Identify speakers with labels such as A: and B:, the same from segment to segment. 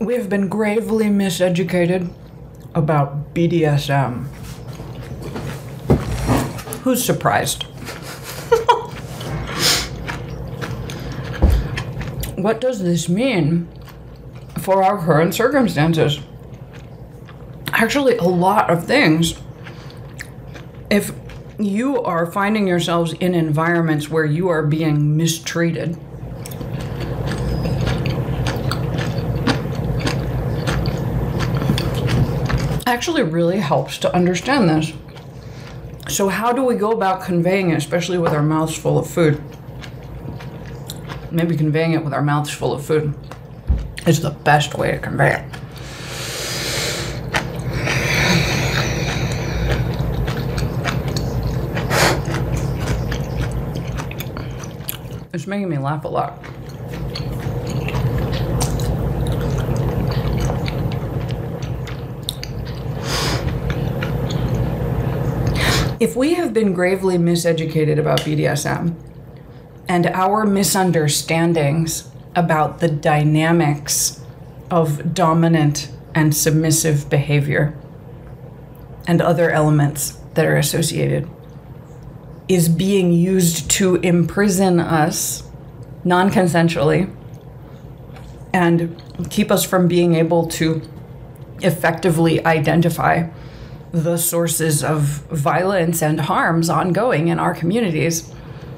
A: We have been gravely miseducated about BDSM. Who's surprised? What does this mean for our current circumstances? Actually, a lot of things. If you are finding yourselves in environments where you are being mistreated, actually really helps to understand this. So how do we go about conveying it, especially with our mouths full of food? Maybe conveying it with our mouths full of food is the best way to convey it. It's making me laugh a lot. If we have been gravely miseducated about BDSM and our misunderstandings about the dynamics of dominant and submissive behavior and other elements that are associated is being used to imprison us non-consensually and keep us from being able to effectively identify the sources of violence and harms ongoing in our communities.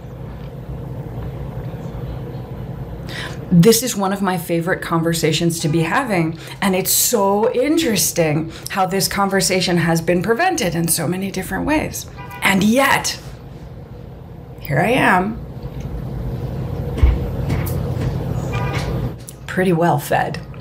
A: This is one of my favorite conversations to be having, and it's so interesting how this conversation has been prevented in so many different ways. And yet, here I am, pretty well fed.